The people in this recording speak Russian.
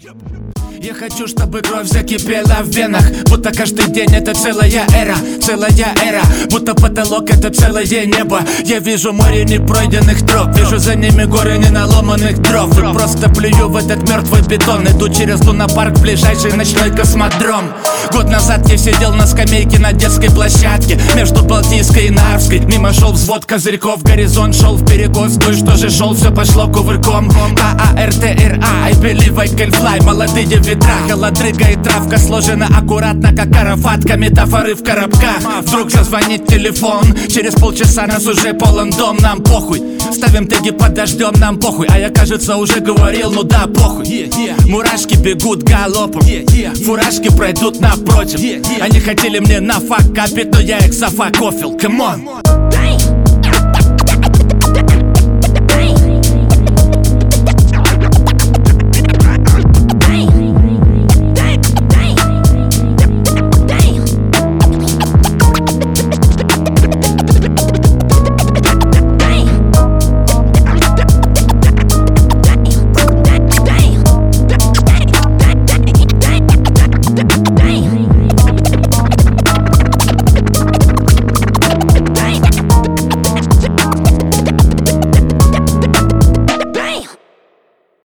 Я хочу, чтобы кровь закипела в венах, будто каждый день это целая эра, будто потолок это целое небо. Я вижу море непройденных троп, вижу за ними горы неналоманных дров. И просто плюю в этот мертвый бетон, иду через лунопарк в ближайший ночной космодром. Год назад я сидел на скамейке на детской площадке между Балтийской и Нарвской. Мимо шел взвод козырьков, горизонт шел вперекос. Ну и что же шел, все пошло кувырком. I believe I can fly. Молодые ветра, холодрыга и травка сложена аккуратно, как арафатка, метафоры в коробках. Вдруг зазвонит телефон, через полчаса нас уже полон дом. Нам похуй, ставим теги под дождем, нам похуй. А я, кажется, уже говорил, ну да, похуй. Мурашки бегут галопом, фуражки пройдут напротив. Они хотели мне на фак капить, но я их зафакофил, come on.